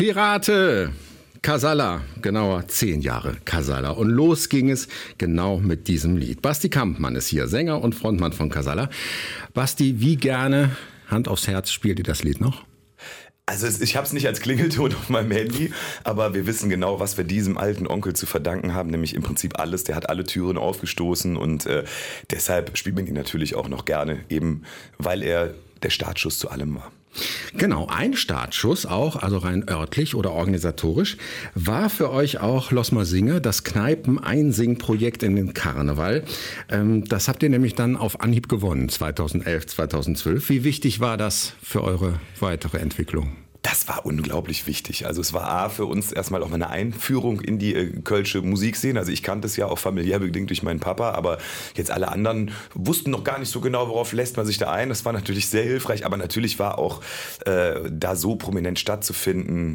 Pirate, Casalla, genauer 10 Jahre Casalla. Und los ging es genau mit diesem Lied. Basti Kampmann ist hier, Sänger und Frontmann von Casalla. Basti, wie gerne, Hand aufs Herz, spielt ihr das Lied noch? Also ich habe es nicht als Klingelton auf meinem Handy, aber wir wissen genau, was wir diesem alten Onkel zu verdanken haben, nämlich im Prinzip alles. Der hat alle Türen aufgestoßen und deshalb spielt man ihn natürlich auch noch gerne, eben weil er der Startschuss zu allem war. Genau, ein Startschuss auch, also rein örtlich oder organisatorisch, war für euch auch Los Mal Singe, das Kneipen-Einsing-Projekt in den Karneval. Das habt ihr nämlich dann auf Anhieb gewonnen, 2011, 2012. Wie wichtig war das für eure weitere Entwicklung? Das war unglaublich wichtig. Also es war für uns erstmal auch mal eine Einführung in die kölsche Musikszene. Also ich kannte es ja auch familiär bedingt durch meinen Papa, aber jetzt alle anderen wussten noch gar nicht so genau, worauf lässt man sich da ein. Das war natürlich sehr hilfreich, aber natürlich war auch da so prominent stattzufinden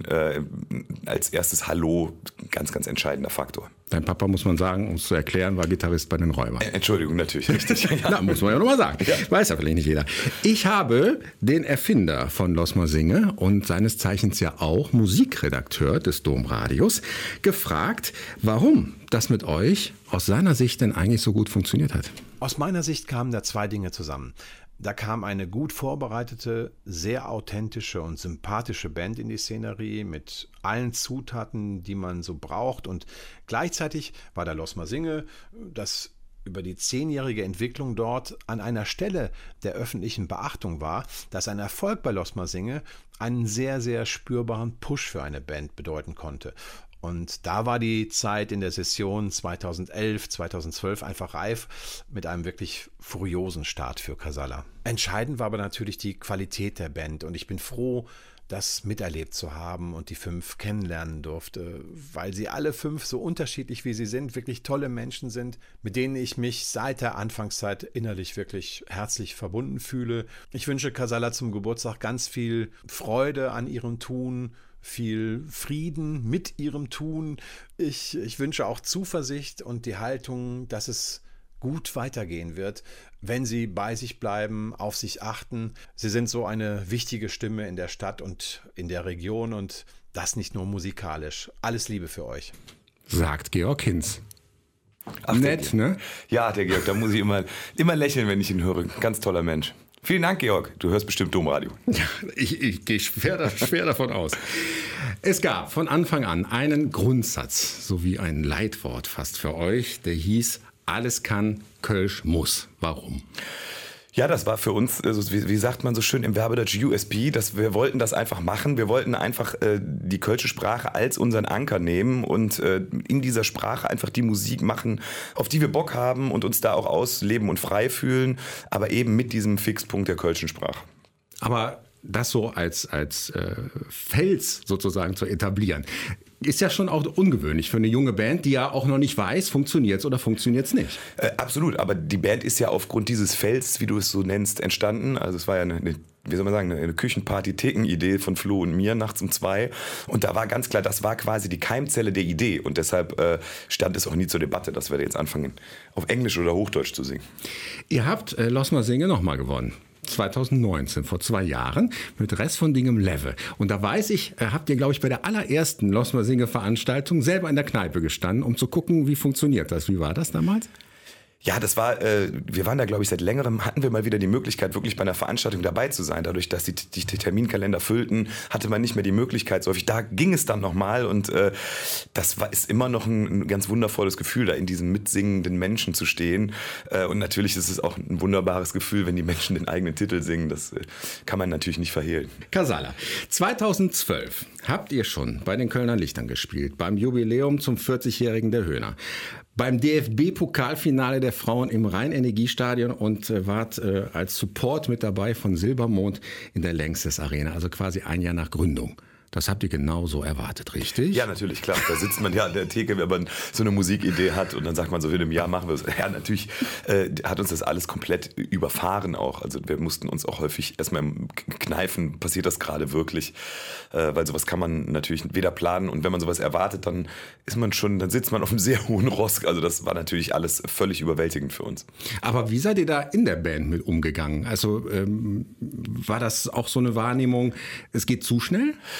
als erstes Hallo ganz, ganz entscheidender Faktor. Dein Papa, muss man sagen, um es zu erklären, war Gitarrist bei den Räubern. Entschuldigung, natürlich, richtig. Ja. Na, muss man ja nochmal sagen. Ja. Weiß ja vielleicht nicht jeder. Ich habe den Erfinder von Los Mal Singe und seines Zeichens ja auch Musikredakteur des Domradios gefragt, warum das mit euch aus seiner Sicht denn eigentlich so gut funktioniert hat. Aus meiner Sicht kamen da zwei Dinge zusammen. Da kam eine gut vorbereitete, sehr authentische und sympathische Band in die Szenerie mit allen Zutaten, die man so braucht. Und gleichzeitig war da Los Mal Singe, das über die 10-jährige Entwicklung dort an einer Stelle der öffentlichen Beachtung war, dass ein Erfolg bei Los Mal Singe einen sehr, sehr spürbaren Push für eine Band bedeuten konnte. Und da war die Zeit in der Session 2011, 2012 einfach reif mit einem wirklich furiosen Start für Casalla. Entscheidend war aber natürlich die Qualität der Band und ich bin froh, das miterlebt zu haben und die 5 kennenlernen durfte, weil sie alle 5 so unterschiedlich wie sie sind, wirklich tolle Menschen sind, mit denen ich mich seit der Anfangszeit innerlich wirklich herzlich verbunden fühle. Ich wünsche Casalla zum Geburtstag ganz viel Freude an ihrem Tun, viel Frieden mit ihrem Tun. Ich wünsche auch Zuversicht und die Haltung, dass es gut weitergehen wird, wenn sie bei sich bleiben, auf sich achten. Sie sind so eine wichtige Stimme in der Stadt und in der Region und das nicht nur musikalisch. Alles Liebe für euch. Sagt Georg Hinz. Ach, nett, ne? Ja, der Georg, da muss ich immer lächeln, wenn ich ihn höre. Ganz toller Mensch. Vielen Dank, Georg. Du hörst bestimmt Domradio. Ja, ich gehe schwer davon aus. Es gab von Anfang an einen Grundsatz, sowie ein Leitwort fast für euch, der hieß: Alles kann, Kölsch muss. Warum? Ja, das war für uns, also wie sagt man so schön im Werbedeutsch, USP, dass wir wollten das einfach machen. Wir wollten einfach die kölsche Sprache als unseren Anker nehmen und in dieser Sprache einfach die Musik machen, auf die wir Bock haben und uns da auch ausleben und frei fühlen, aber eben mit diesem Fixpunkt der kölschen Sprache. Aber das so als Fels sozusagen zu etablieren, ist ja schon auch ungewöhnlich für eine junge Band, die ja auch noch nicht weiß, funktioniert es oder funktioniert es nicht. Absolut, aber die Band ist ja aufgrund dieses Fels, wie du es so nennst, entstanden. Also es war ja eine Küchenparty-Theken-Idee von Flo und mir nachts um 2. Und da war ganz klar, das war quasi die Keimzelle der Idee. Und deshalb stand es auch nie zur Debatte, dass wir jetzt anfangen, auf Englisch oder Hochdeutsch zu singen. Ihr habt Los Mal Singe nochmal gewonnen. 2019, vor 2 Jahren, mit Rest von Dingem Leve. Und da weiß ich, habt ihr, glaube ich, bei der allerersten Los Mal Singe Veranstaltung selber in der Kneipe gestanden, um zu gucken, wie funktioniert das. Wie war das damals? Ja, das war, wir waren da, glaube ich, seit längerem, hatten wir mal wieder die Möglichkeit, wirklich bei einer Veranstaltung dabei zu sein. Dadurch, dass die Terminkalender füllten, hatte man nicht mehr die Möglichkeit so häufig. Da ging es dann nochmal und ist immer noch ein ganz wundervolles Gefühl, da in diesen mitsingenden Menschen zu stehen. Und natürlich ist es auch ein wunderbares Gefühl, wenn die Menschen den eigenen Titel singen. Das kann man natürlich nicht verhehlen. Casalla, 2012 habt ihr schon bei den Kölner Lichtern gespielt, beim Jubiläum zum 40-Jährigen der Höhner. Beim DFB-Pokalfinale der Frauen im Rhein-Energiestadion und wart als Support mit dabei von Silbermond in der Längstes Arena, also quasi ein Jahr nach Gründung. Das habt ihr genauso erwartet, richtig? Ja, natürlich, klar. Da sitzt man ja an der Theke, wenn man so eine Musikidee hat und dann sagt man so, in einem Jahr machen wir es. Ja, natürlich hat uns das alles komplett überfahren auch. Also wir mussten uns auch häufig erstmal kneifen, passiert das gerade wirklich? Weil sowas kann man natürlich weder planen und wenn man sowas erwartet, dann sitzt man auf einem sehr hohen Ross. Also das war natürlich alles völlig überwältigend für uns. Aber wie seid ihr da in der Band mit umgegangen? Also war das auch so eine Wahrnehmung, es geht zu schnell?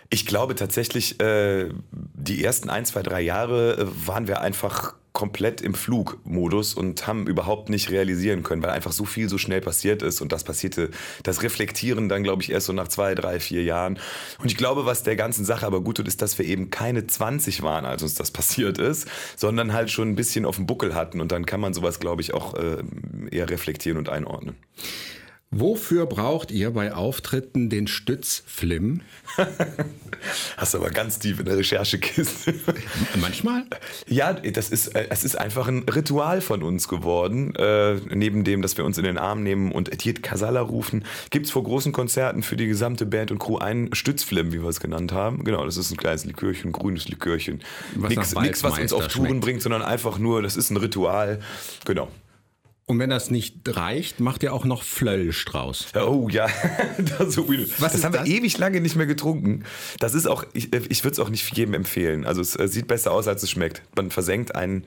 Ich glaube tatsächlich, die ersten 1, 2, 3 Jahre waren wir einfach komplett im Flugmodus und haben überhaupt nicht realisieren können, weil einfach so viel so schnell passiert ist und das Reflektieren dann, glaube ich, erst so nach 2, 3, 4 Jahren. Und ich glaube, was der ganzen Sache aber gut tut, ist, dass wir eben keine 20 waren, als uns das passiert ist, sondern halt schon ein bisschen auf dem Buckel hatten und dann kann man sowas, glaube ich, auch eher reflektieren und einordnen. Wofür braucht ihr bei Auftritten den Stützflim? Hast du aber ganz tief in der Recherchekiste. Manchmal? Ja, es ist einfach ein Ritual von uns geworden. Neben dem, dass wir uns in den Arm nehmen und Etiet Casala rufen, gibt es vor großen Konzerten für die gesamte Band und Crew einen Stützflim, wie wir es genannt haben. Genau, das ist ein kleines Likörchen, ein grünes Likörchen. Nichts, was uns auf Touren bringt, sondern einfach nur, das ist ein Ritual. Genau. Und wenn das nicht reicht, macht ihr auch noch Flöllstrauß. Oh ja, das haben wir ewig lange nicht mehr getrunken. Das ist auch, ich würde es auch nicht jedem empfehlen. Also es sieht besser aus, als es schmeckt. Man versenkt ein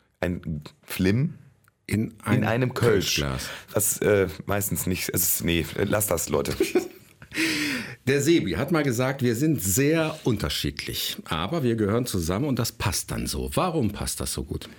Flim in einem Kölsch. Was meistens nicht, lass das, Leute. Der Sebi hat mal gesagt, wir sind sehr unterschiedlich, aber wir gehören zusammen und das passt dann so. Warum passt das so gut?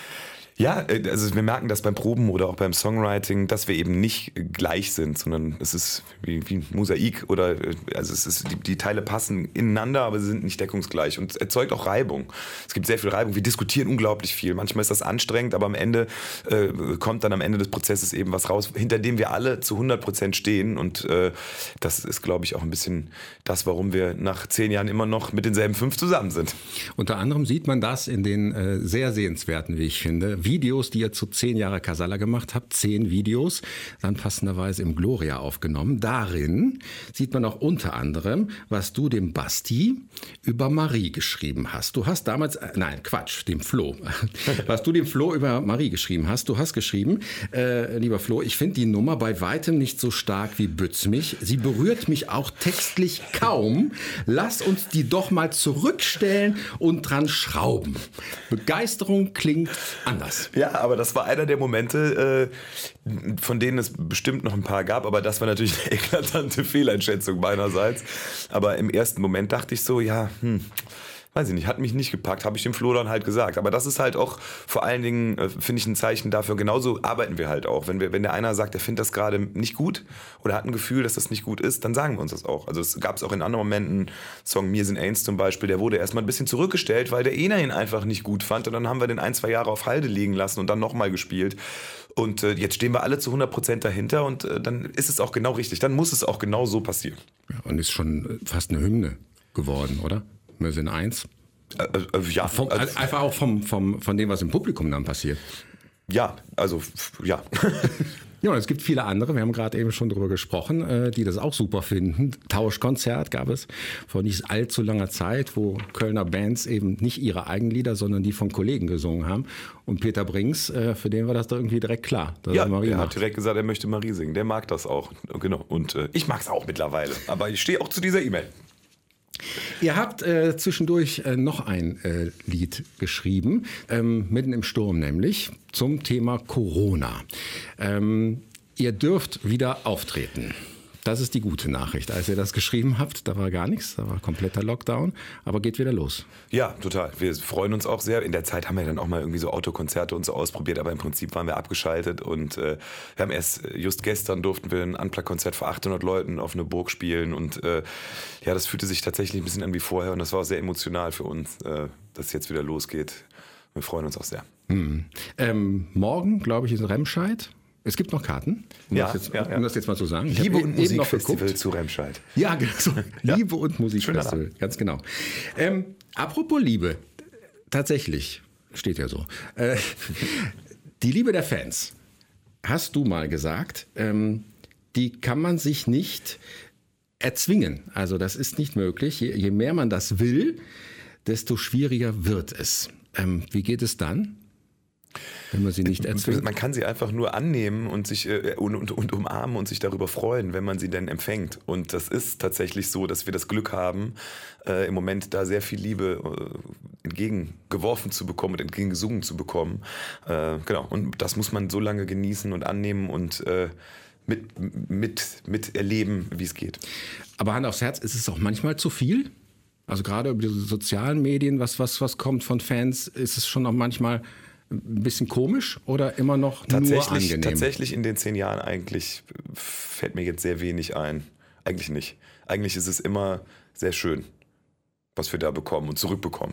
Ja, also wir merken das beim Proben oder auch beim Songwriting, dass wir eben nicht gleich sind, sondern es ist wie ein Mosaik oder also es ist die Teile passen ineinander, aber sie sind nicht deckungsgleich und es erzeugt auch Reibung. Es gibt sehr viel Reibung. Wir diskutieren unglaublich viel. Manchmal ist das anstrengend, aber am Ende kommt dann am Ende des Prozesses eben was raus, hinter dem wir alle zu 100% stehen und das ist, glaube ich, auch ein bisschen das, warum wir nach 10 Jahren immer noch mit denselben 5 zusammen sind. Unter anderem sieht man das in den sehr sehenswerten, wie ich finde, Videos, die ihr zu 10 Jahre Casala gemacht habt, 10 Videos, dann passenderweise im Gloria aufgenommen. Darin sieht man auch unter anderem, was du dem Basti über Marie geschrieben hast. Du hast damals, dem Flo, was du dem Flo über Marie geschrieben hast. Du hast geschrieben, lieber Flo, ich finde die Nummer bei weitem nicht so stark wie Bützmich. Sie berührt mich auch textlich kaum. Lass uns die doch mal zurückstellen und dran schrauben. Begeisterung klingt anders. Ja, aber das war einer der Momente, von denen es bestimmt noch ein paar gab, aber das war natürlich eine eklatante Fehleinschätzung meinerseits. Aber im ersten Moment dachte ich so, weiß ich nicht, hat mich nicht gepackt, habe ich dem Flo dann halt gesagt. Aber das ist halt auch vor allen Dingen, finde ich, ein Zeichen dafür. Genauso arbeiten wir halt auch. Wenn der einer sagt, er findet das gerade nicht gut oder hat ein Gefühl, dass das nicht gut ist, dann sagen wir uns das auch. Also es gab es auch in anderen Momenten, Song Mir sind Eins zum Beispiel, der wurde erstmal ein bisschen zurückgestellt, weil der Ener ihn einfach nicht gut fand. Und dann haben wir den 1, 2 Jahre auf Halde liegen lassen und dann nochmal gespielt. Und jetzt stehen wir alle zu 100% dahinter und dann ist es auch genau richtig. Dann muss es auch genau so passieren. Ja, und ist schon fast eine Hymne geworden, oder? Wir sind eins. Ja. Einfach auch von dem, was im Publikum dann passiert. Ja, also ja. Ja, und es gibt viele andere, wir haben gerade eben schon drüber gesprochen, die das auch super finden. Tauschkonzert gab es vor nicht allzu langer Zeit, wo Kölner Bands eben nicht ihre Eigenlieder, sondern die von Kollegen gesungen haben. Und Peter Brings, für den war das doch irgendwie direkt klar, dass er Marie macht. Hat direkt gesagt, er möchte Marie singen. Der mag das auch. Genau. Und ich mag es auch mittlerweile. Aber ich stehe auch zu dieser E-Mail. Ihr habt zwischendurch noch ein Lied geschrieben, mitten im Sturm nämlich, zum Thema Corona. Ihr dürft wieder auftreten. Das ist die gute Nachricht. Als ihr das geschrieben habt, da war gar nichts, da war kompletter Lockdown, aber geht wieder los. Ja, total. Wir freuen uns auch sehr. In der Zeit haben wir dann auch mal irgendwie so Autokonzerte und so ausprobiert, aber im Prinzip waren wir abgeschaltet und wir haben just gestern durften wir ein Unplugged-Konzert vor 800 Leuten auf eine Burg spielen und ja, das fühlte sich tatsächlich ein bisschen an wie vorher und das war auch sehr emotional für uns, dass es jetzt wieder losgeht. Wir freuen uns auch sehr. Morgen, glaube ich, ist Remscheid. Es gibt noch Karten, um das jetzt mal zu sagen. Liebe und Musikfestival zu Remscheid. Ja, genau. Liebe und Musikfestival, ganz genau. Apropos Liebe, tatsächlich, steht ja so. Die Liebe der Fans, hast du mal gesagt, die kann man sich nicht erzwingen. Also das ist nicht möglich. Je mehr man das will, desto schwieriger wird es. Wie geht es dann? Wenn man sie nicht erzwingt. Man kann sie einfach nur annehmen und sich und umarmen und sich darüber freuen, wenn man sie denn empfängt. Und das ist tatsächlich so, dass wir das Glück haben, im Moment da sehr viel Liebe entgegengeworfen zu bekommen und entgegengesungen zu bekommen. Genau. Und das muss man so lange genießen und annehmen und mit erleben, wie es geht. Aber Hand aufs Herz, ist es auch manchmal zu viel? Also gerade über diese sozialen Medien, was kommt von Fans, ist es schon auch manchmal ein bisschen komisch oder immer noch nur angenehm? Tatsächlich in den 10 Jahren eigentlich fällt mir jetzt sehr wenig ein. Eigentlich nicht. Eigentlich ist es immer sehr schön, was wir da bekommen und zurückbekommen.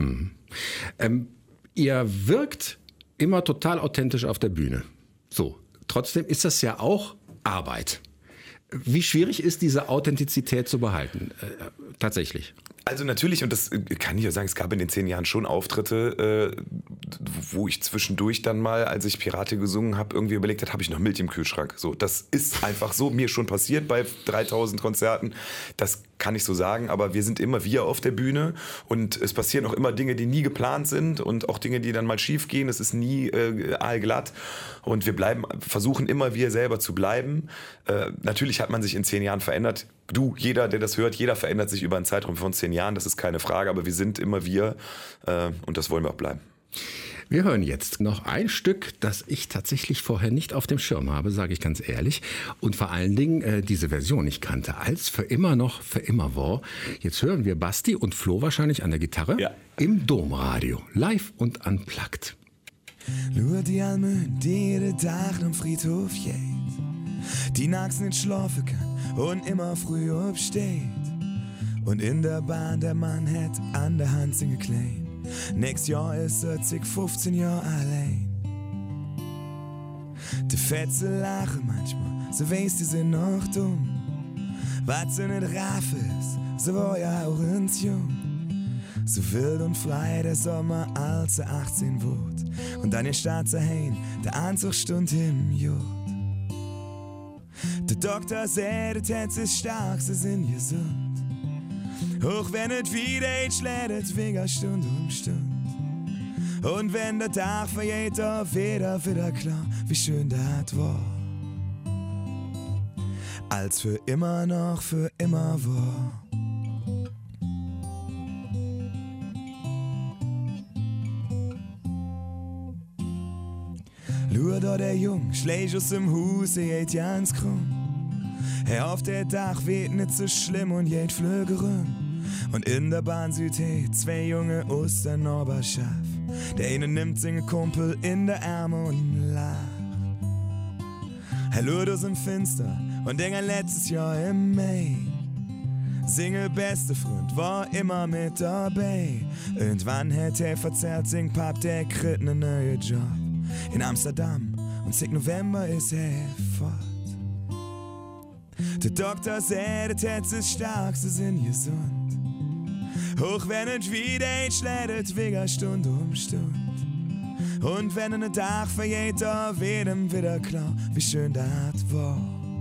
Ihr wirkt immer total authentisch auf der Bühne. So, trotzdem ist das ja auch Arbeit. Wie schwierig ist diese Authentizität zu behalten? Tatsächlich. Also natürlich, und das kann ich ja sagen, es gab in den 10 Jahren schon Auftritte, wo ich zwischendurch dann mal, als ich Pirate gesungen habe, irgendwie überlegt habe ich noch Milch im Kühlschrank. So, das ist einfach so mir schon passiert bei 3000 Konzerten. Das kann ich so sagen, aber wir sind immer wir auf der Bühne und es passieren auch immer Dinge, die nie geplant sind und auch Dinge, die dann mal schief gehen. Es ist nie aalglatt und wir versuchen immer wir selber zu bleiben. Natürlich hat man sich in 10 Jahren verändert. Jeder, der das hört, jeder verändert sich über einen Zeitraum von 10 Jahren, das ist keine Frage, aber wir sind immer wir und das wollen wir auch bleiben. Wir hören jetzt noch ein Stück, das ich tatsächlich vorher nicht auf dem Schirm habe, sage ich ganz ehrlich. Und vor allen Dingen diese Version nicht kannte, als Für immer noch, für immer war. Jetzt hören wir Basti und Flo wahrscheinlich an der Gitarre im Domradio, live und unplugged. Nur die Almen, die jeden Tag am Friedhof geht, die nachts nicht schlafen kann und immer früh aufsteht. Und in der Bahn der Mann hat an der Hand singen klein. Nächstes Jahr ist er 15 Jahre allein. Die Fetze lachen manchmal, so weißt die sind noch dumm. Was sie nicht raff ist, so war ja auch uns jung. So wild und frei der Sommer, als er 18 wurde. Und dann ihr Start zu heim, der Anzugsstund im Jod. Der Doktor sagt, das Herz ist stark, sie sind gesund. Auch wenn es wieder schlägt, wegen Stunde um Stunde. Und wenn der Tag vergeht, da wieder klar, wie schön das war. Als für immer noch, für immer war. Schau da der Jung, schlägt aus dem Haus, geht ganz krumm. Auf der Dach weht nicht so schlimm und geht Flüge rum. Und in der Bahn sieht 2 junge aus der Nachbarschaft. Der eine nimmt seinen Kumpel in der Arme und lacht. Schaut aus dem Finster und denkt an letztes Jahr im Mai. Singe beste Freund war immer mit dabei. Irgendwann hat verzerrt, sing Pap, der kriegt ne neue Job in Amsterdam und 6. November ist fort. Der Doktor sagt, das Herz ist stark, sie sind gesund. Auch wenn es wieder schlägt, wegen Stunde um Stunde. Und wenn ein Tag vergeht, da wird ihm wieder klar, wie schön das war.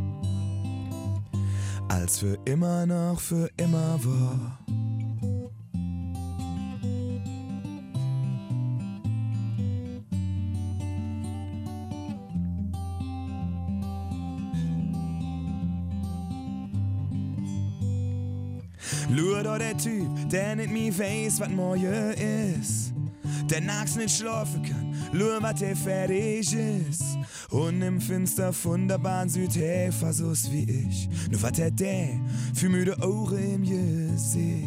Als für immer noch, für immer war. Schau da der Typ, der nicht mehr weiß, was morgen ist. Der nachts nicht schlafen kann, schau, was der fertig ist. Und im Finster von der Bahn sieht so's wie ich. Nur was hat der für müde Augen im Gesicht.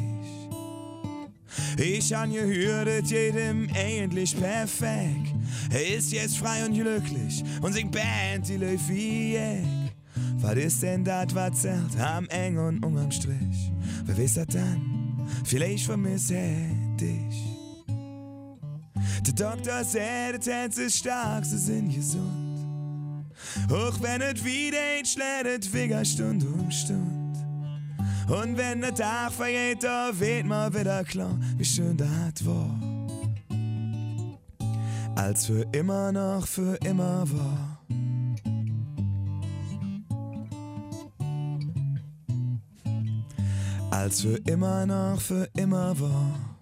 Ich han gehört, jedem eigentlich perfekt. Ist jetzt frei und glücklich und singt Band, die läuft wie Eck. Was ist denn das, was zählt am Eng und am Strich? Wer weiß das dann? Vielleicht vermisse dich. Der Doktor sagt, das Herz ist stark, sie sind gesund. Auch wenn es wieder schlägt, wegen Stunde um Stunde. Und wenn der Tag vergeht, da wird mal wieder klar, wie schön das war. Als für immer noch, für immer war. Als für immer noch, für immer war.